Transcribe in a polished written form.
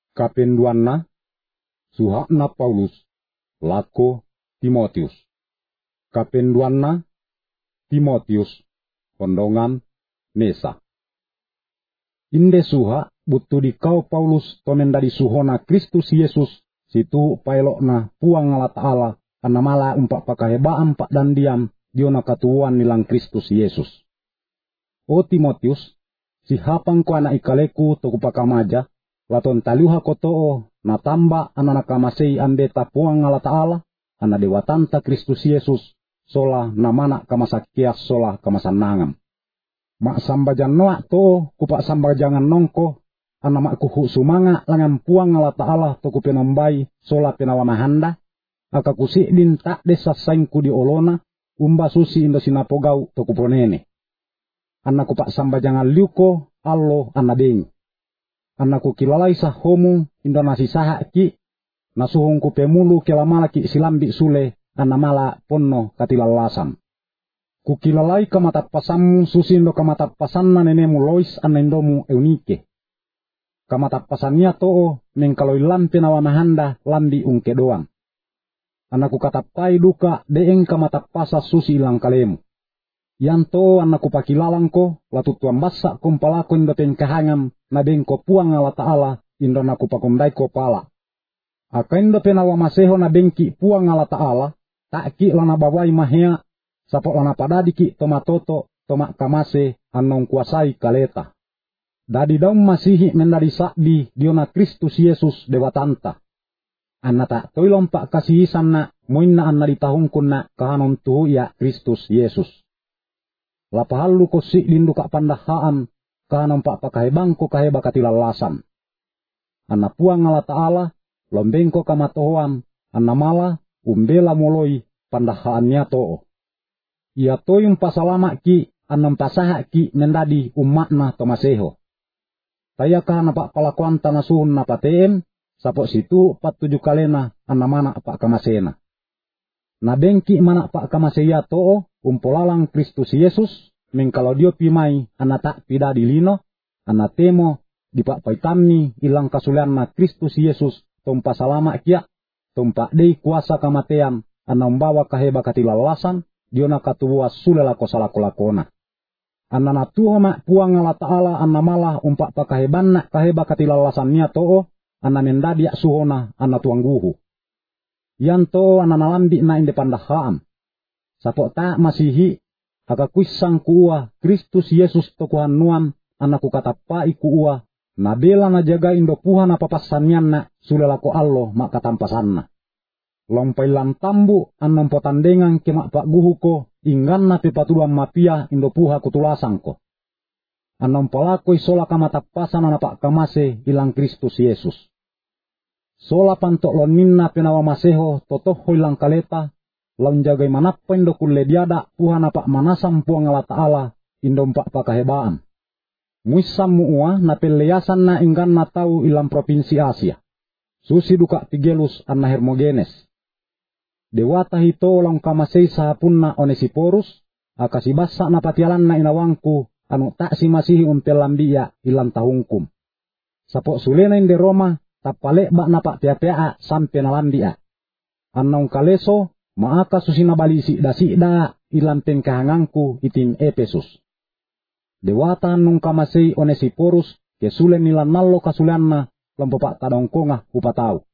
Kapenduanna, suhakna Paulus, lako Timotius. Kapenduanna, Timotius, kondongan Nesa. Inde suha butu di kau Paulus tomen dari suhona Kristus Yesus, situ pailokna puang Allah Ta'ala, anamala umpak pakahebaan pak dan diam, diona katuan nilang Kristus Yesus. O Timotius, si hapang ko anak ikaleku toku pakamaja, laton taliuha kotoo, natamba anak kamasei andeta puang Allah Ta'ala, anak dewatanta Kristus Yesus, sola namana kamasakias sola kamasanangam. Mak sambajan noak to, kupak sambajangan nongko, anak mak kuhu sumanga langan puang Allah Ta'ala toku penombai sola penawamahanda, aka kusik din tak desa saingku di olona, umba susi indo sinapogau toku ponene. Anak kupak sambajangan liuko, allo anak deng. Anakku kilalai sah homu indo nasi sahak ki, nasuhungku pemulu kelamala ki silambi sule, anak mala ponno katilalasan. Kukilalai kamatap pasammu susindo kamatap pasanna nenemu Lois anendomu Eunike. Kamatap pasannya too mengkaloi lampe nawamahanda lambi ungke doang. Anakku katapai duka deeng kamatap pasa susi ilang kalemu. Yanto anakku pakilalangko latu tuan basa kumpalako indo pengkahangam na bengko puang Allah Ta'ala indo naku pakondai ko pala. Aka indo penawamaseho na bengki puang Allah Ta'ala tak ki lana bawai mahea sapok lana padadiki tomatoto tomak kamase anong kuasai kaleta. Dadi daum masihi mendadi sakdi diona Kristus Yesus dewatanta. Anna tak toilom pak kasihisan na muinna anna ditahungkun na kahanon tuhu ya Kristus Yesus. Lapahallu ko si lindu ka pandahaan kahanon pak pakahebang ko kaheba katilalasan. Anna puang Allah Ta'ala lombeng ko kamatohoan anna mala umbela moloi pandahaannya too. Ia toyung pasalama ki anam pasaha ki mendadi umatna tomaseho. Taya kahana pak palakuan tanasuhun na pateem, sapok situ 47 kalena anamana pak kamasena. Nabengki mana pak kamaseya too, umpolalang Kristus Yesus, mengkalau dio pimai anatak pida dilino, anatemo di pak paitani ilang kasulian na Kristus Yesus, tompa salama kia, tompa dei kuasa kamatean, anambawa kaheba katilalasan, diona katuwa sulela kosalako-lakona. Anana tuhama puang Allah Ta'ala anamala umpak pakahebanna kaheba katilalasannya too, anamendadiak suhona anatuangguhu. Yanto ananalambi na inde pandahaan. Sapok tak masihi, aka kuisang kuua Kristus Yesus tokuhan nuam, anaku katapai kuua, nabela na jaga indo puha na papasanyan na sulelako allo mak katampasanna. Lompailan tambu anong potandengan kemak pak guhu ko, inggan na pipatuduan mapia indo puha kutulasang ko. Anong palakoi sola kamatapasan anapak kamase ilang Kristus Yesus. Sola pantok lon minna penawa maseho totoh ilang kaleta, laun jagai manapa indo kulle diada puha napak manasam puang Allah Ta'ala indo mpak pakahebaan. Muisam muua na peleasan na inggan na tau ilang provinsi Asia. Susi duka Pigelus anna Hermogenes. Dewata hito lang kamasei sahapunna Onesiporus, akasibasa na patialan na inawangku, anu tak si masihi umpelambiya ilang tahungkum. Sapok sulena inde Roma, tapalek bak napak pia-pia sampe nalambiya. Anong kaleso, maaka susina balisi da ilang pengkahangangku iting Epesus. Dewata anong kamasei Onesiporus, kesulen nilan nallo kasulianna, lampopak tadongkonga upatau.